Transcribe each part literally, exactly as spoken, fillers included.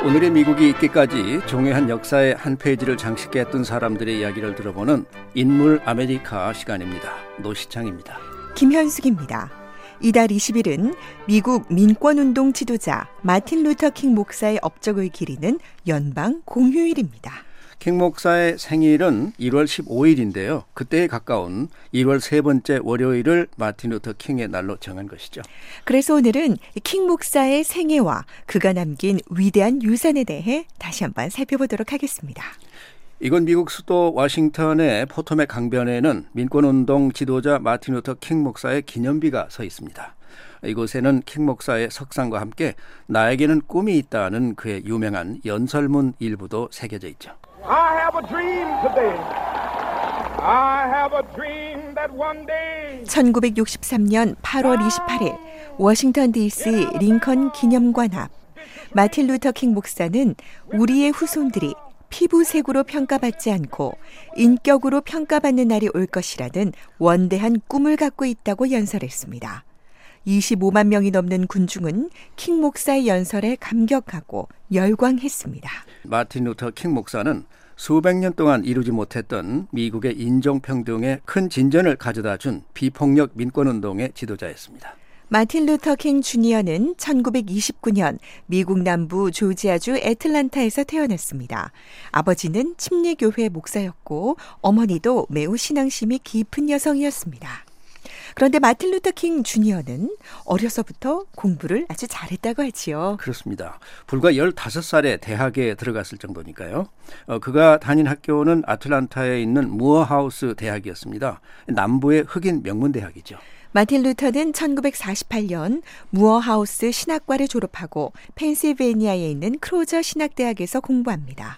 오늘의 미국이 있기까지 종횡한 역사의 한 페이지를 장식했던 사람들의 이야기를 들어보는 인물 아메리카 시간입니다. 노시창입니다. 김현숙입니다. 이달 이십 일은 미국 민권운동 지도자 마틴 루터 킹 목사의 업적을 기리는 연방 공휴일입니다. 킹 목사의 생일은 일월 십오일인데요. 그때에 가까운 일월 세 번째 월요일을 마틴 루터 킹의 날로 정한 것이죠. 그래서 오늘은 킹 목사의 생애와 그가 남긴 위대한 유산에 대해 다시 한번 살펴보도록 하겠습니다. 이곳 미국 수도 워싱턴의 포토맥 강변에는 민권운동 지도자 마틴 루터 킹 목사의 기념비가 서 있습니다. 이곳에는 킹 목사의 석상과 함께 나에게는 꿈이 있다는 그의 유명한 연설문 일부도 새겨져 있죠. I have a dream today. I have a dream that one day. 천구백육십삼 년 팔월 이십팔일 워싱턴 디씨 링컨 기념관 앞 마틴 루터 킹 목사는 우리의 후손들이 피부색으로 평가받지 않고 인격으로 평가받는 날이 올 것이라는 원대한 꿈을 갖고 있다고 연설했습니다. 이십오만 명이 넘는 군중은 킹 목사의 연설에 감격하고 열광했습니다. 마틴 루터 킹 목사는 수백 년 동안 이루지 못했던 미국의 인종평등에 큰 진전을 가져다 준 비폭력 민권운동의 지도자였습니다. 마틴 루터 킹 주니어는 천구백이십구 년 미국 남부 조지아주 애틀란타에서 태어났습니다. 아버지는 침례교회 목사였고 어머니도 매우 신앙심이 깊은 여성이었습니다. 그런데 마틴 루터 킹 주니어는 어려서부터 공부를 아주 잘했다고 하지요. 그렇습니다. 불과 열다섯 살에 대학에 들어갔을 정도니까요. 어, 그가 다닌 학교는 아틀란타에 있는 무어하우스 대학이었습니다. 남부의 흑인 명문대학이죠. 마틴 루터는 천구백사십팔 년 무어하우스 신학과를 졸업하고 펜실베이니아에 있는 크로저 신학대학에서 공부합니다.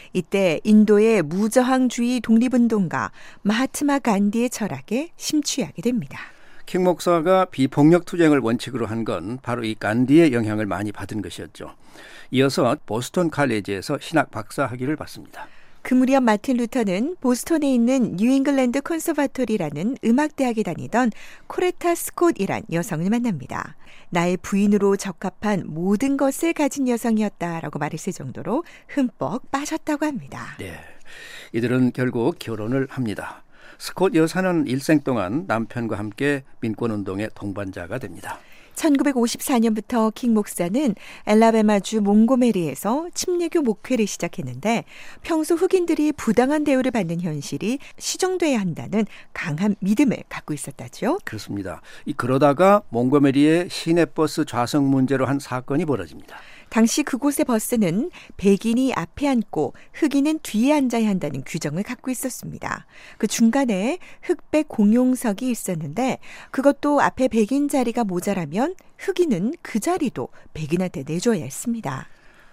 이때 인도의 무저항주의 독립운동가 마하트마 간디의 철학에 심취하게 됩니다. 킹 목사가 비폭력 투쟁을 원칙으로 한 건 바로 이 간디의 영향을 많이 받은 것이었죠. 이어서 보스턴 칼리지에서 신학 박사 학위를 받습니다. 그 무렵 마틴 루터는 보스턴에 있는 뉴잉글랜드 컨서바토리라는 음악대학에 다니던 코레타 스콧이란 여성을 만납니다. 나의 부인으로 적합한 모든 것을 가진 여성이었다라고 말했을 정도로 흠뻑 빠졌다고 합니다. 네, 이들은 결국 결혼을 합니다. 스콧 여사는 일생 동안 남편과 함께 민권운동의 동반자가 됩니다. 천구백오십사 년부터 킹 목사는 엘라베마주 몽고메리에서 침례교 목회를 시작했는데 평소 흑인들이 부당한 대우를 받는 현실이 시정돼야 한다는 강한 믿음을 갖고 있었다죠. 그렇습니다. 이 그러다가 몽고메리의 시내버스 좌석 문제로 한 사건이 벌어집니다. 당시 그곳의 버스는 백인이 앞에 앉고 흑인은 뒤에 앉아야 한다는 규정을 갖고 있었습니다. 그 중간에 흑백 공용석이 있었는데 그것도 앞에 백인 자리가 모자라면 흑인은 그 자리도 백인한테 내줘야 했습니다.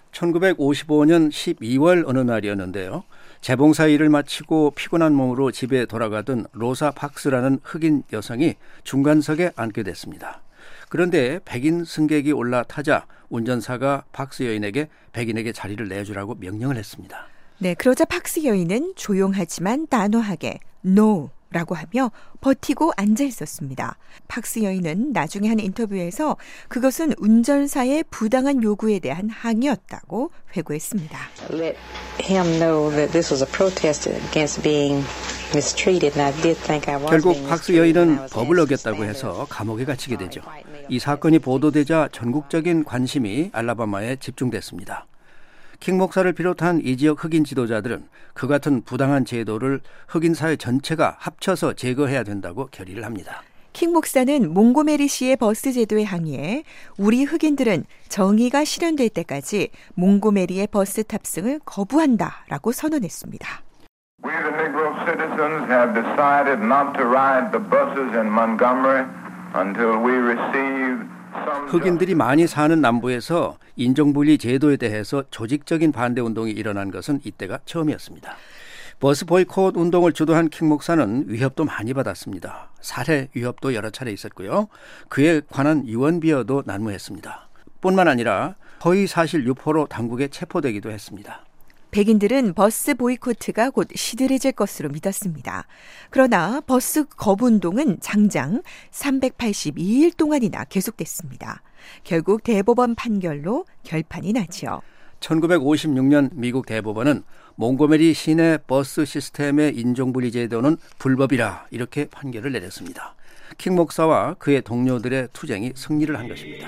천구백오십오 년 십이월 어느 날이었는데요. 재봉사 일을 마치고 피곤한 몸으로 집에 돌아가던 로사 박스라는 흑인 여성이 중간석에 앉게 됐습니다. 그런데 백인 승객이 올라타자 운전사가 박스 여인에게 백인에게 자리를 내주라고 명령을 했습니다. 네, 그러자 박스 여인은 조용하지만 단호하게 NO라고 하며 버티고 앉아 있었습니다. 박스 여인은 나중에 한 인터뷰에서 그것은 운전사의 부당한 요구에 대한 항의였다고 회고했습니다. Let him know that this was a protest against being mistreated, and I did think I was 결국 being 박스 mistreated, and I 여인은 was 법을 asked to 어겼다고 stand 해서 up. 감옥에 갇히게 되죠. 이 사건이 보도되자 전국적인 관심이 알라바마에 집중됐습니다. 킹 목사를 비롯한 이 지역 흑인 지도자들은 그 같은 부당한 제도를 흑인 사회 전체가 합쳐서 제거해야 된다고 결의를 합니다. 킹 목사는 몽고메리시의 버스 제도에 항의해 우리 흑인들은 정의가 실현될 때까지 몽고메리의 버스 탑승을 거부한다라고 선언했습니다. We the Negro citizens have decided not to ride the buses in Montgomery until we receive 흑인들이 많이 사는 남부에서 인종분리 제도에 대해서 조직적인 반대운동이 일어난 것은 이때가 처음이었습니다. 버스 보이콧 운동을 주도한 킹 목사는 위협도 많이 받았습니다. 살해 위협도 여러 차례 있었고요. 그에 관한 유언비어도 난무했습니다. 뿐만 아니라 허위사실 유포로 당국에 체포되기도 했습니다. 백인들은 버스 보이콧가 곧 시들해질 것으로 믿었습니다. 그러나 버스 거부운동은 장장 삼백팔십이 일 동안이나 계속됐습니다. 결국 대법원 판결로 결판이 나죠. 천구백오십육 년 미국 대법원은 몽고메리 시내 버스 시스템의 인종분리 제도는 불법이라 이렇게 판결을 내렸습니다. 킹 목사와 그의 동료들의 투쟁이 승리를 한 것입니다.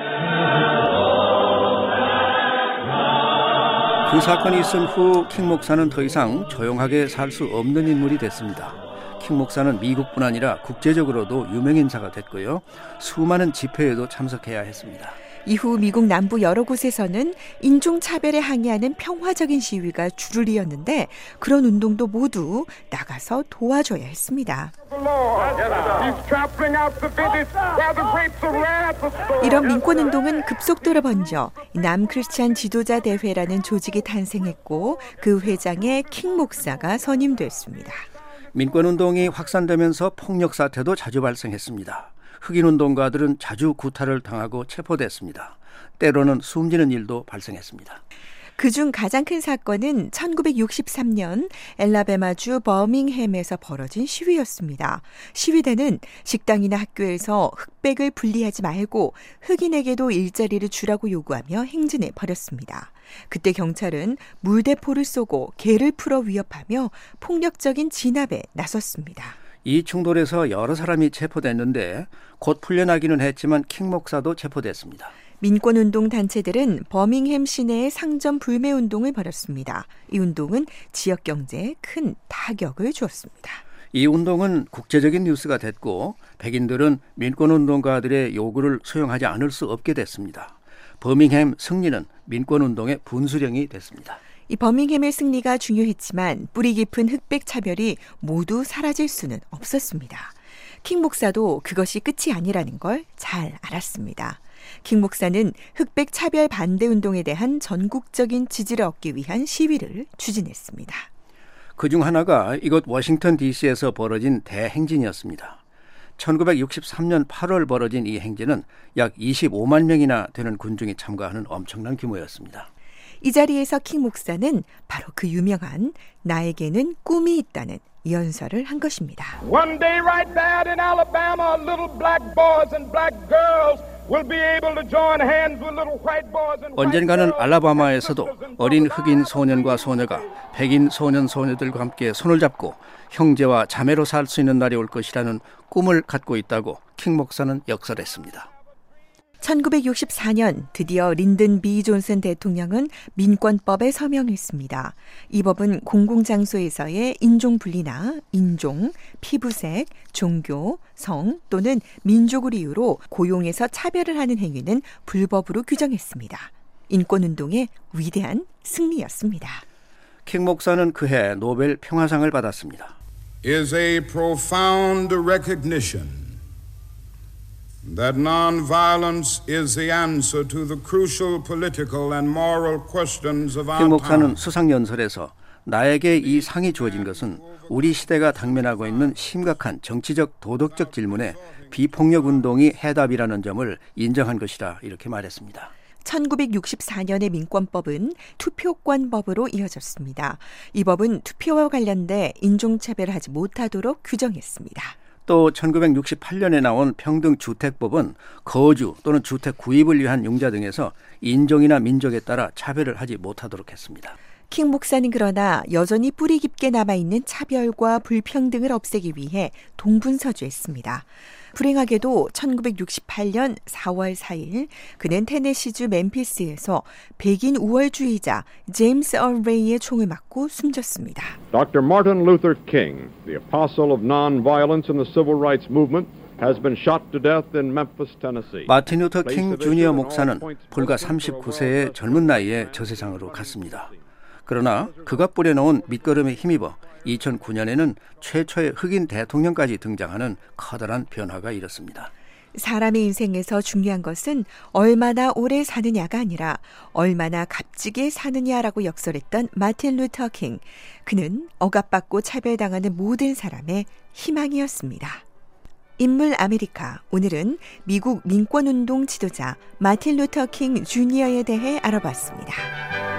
그 사건이 있은 후 킹 목사는 더 이상 조용하게 살 수 없는 인물이 됐습니다. 킹 목사는 미국뿐 아니라 국제적으로도 유명인사가 됐고요. 수많은 집회에도 참석해야 했습니다. 이후 미국 남부 여러 곳에서는 인종차별에 항의하는 평화적인 시위가 줄을 이었는데 그런 운동도 모두 나가서 도와줘야 했습니다. 이런 민권운동은 급속도로 번져 남크리스찬 지도자 대회라는 조직이 탄생했고 그 회장에 킹 목사가 선임됐습니다. 민권운동이 확산되면서 폭력 사태도 자주 발생했습니다. 흑인운동가들은 자주 구타를 당하고 체포됐습니다. 때로는 숨지는 일도 발생했습니다. 그중 가장 큰 사건은 천구백육십삼 년 엘라베마주 버밍햄에서 벌어진 시위였습니다. 시위대는 식당이나 학교에서 흑백을 분리하지 말고 흑인에게도 일자리를 주라고 요구하며 행진해 버렸습니다. 그때 경찰은 물대포를 쏘고 개를 풀어 위협하며 폭력적인 진압에 나섰습니다. 이 충돌에서 여러 사람이 체포됐는데 곧 풀려나기는 했지만 킹 목사도 체포됐습니다. 민권운동 단체들은 버밍햄 시내에 상점 불매 운동을 벌였습니다. 이 운동은 지역 경제에 큰 타격을 주었습니다. 이 운동은 국제적인 뉴스가 됐고 백인들은 민권운동가들의 요구를 수용하지 않을 수 없게 됐습니다. 버밍햄 승리는 민권운동의 분수령이 됐습니다. 이 버밍햄의 승리가 중요했지만 뿌리 깊은 흑백 차별이 모두 사라질 수는 없었습니다. 킹 목사도 그것이 끝이 아니라는 걸 잘 알았습니다. 킹 목사는 흑백 차별 반대 운동에 대한 전국적인 지지를 얻기 위한 시위를 추진했습니다. 그중 하나가 이곳 워싱턴 디씨에서 벌어진 대행진이었습니다. 천구백육십삼 년 팔월 벌어진 이 행진은 약 이십오만 명이나 되는 군중이 참가하는 엄청난 규모였습니다. 이 자리에서 킹 목사는 바로 그 유명한 나에게는 꿈이 있다는 연설을 한 것입니다. One day right there in Alabama, little black boys and black girls will be able to join hands with little white boys and white girls. 언젠가는 알라바마에서도 어린 흑인 소년과 소녀가 백인 소년 소녀들과 함께 손을 잡고 형제와 자매로 살 수 있는 날이 올 것이라는 꿈을 갖고 있다고 킹 목사는 역설했습니다. 천구백육십사 년 드디어 린든 비 존슨 대통령은 민권법에 서명했습니다. 이 법은 공공장소에서의 인종분리나 인종, 피부색, 종교, 성 또는 민족을 이유로 고용에서 차별을 하는 행위는 불법으로 규정했습니다. 인권운동의 위대한 승리였습니다. 킹 목사는 그해 노벨 평화상을 받았습니다. is a profound recognition that nonviolence is the answer to the crucial political and moral questions of our 킹 목사는 time. 수상연설에서 나에게 이 상이 주어진 것은 우리 시대가 당면하고 있는 심각한 정치적 도덕적 질문에 비폭력 운동이 해답이라는 점을 인정한 것이라 이렇게 말했습니다. 천구백육십사 년의 민권법은 투표권법으로 이어졌습니다. 이 법은 투표와 관련돼 인종차별을 하지 못하도록 규정했습니다. 또 천구백육십팔 년에 나온 평등주택법은 거주 또는 주택 구입을 위한 융자 등에서 인종이나 민족에 따라 차별을 하지 못하도록 했습니다. 킹 목사는 그러나 여전히 뿌리 깊게 남아있는 차별과 불평등을 없애기 위해 동분서주했습니다. 불행하게도 천구백육십팔 년 사월 사일 그는 테네시주 멤피스에서 백인 우월주의자 제임스 얼 레이의 총을 맞고 숨졌습니다. Doctor Martin Luther King, the apostle of nonviolence in the civil rights movement, has been shot to death in Memphis, Tennessee. 마틴 루터 킹 주니어 목사는 불과 삼십구 세의 젊은 나이에 저 세상으로 갔습니다. 그러나 그가 뿌려놓은 밑거름에 힘입어 이천구 년에는 최초의 흑인 대통령까지 등장하는 커다란 변화가 일었습니다. 사람의 인생에서 중요한 것은 얼마나 오래 사느냐가 아니라 얼마나 값지게 사느냐라고 역설했던 마틴 루터 킹. 그는 억압받고 차별당하는 모든 사람의 희망이었습니다. 인물 아메리카. 오늘은 미국 민권운동 지도자 마틴 루터 킹 주니어에 대해 알아봤습니다.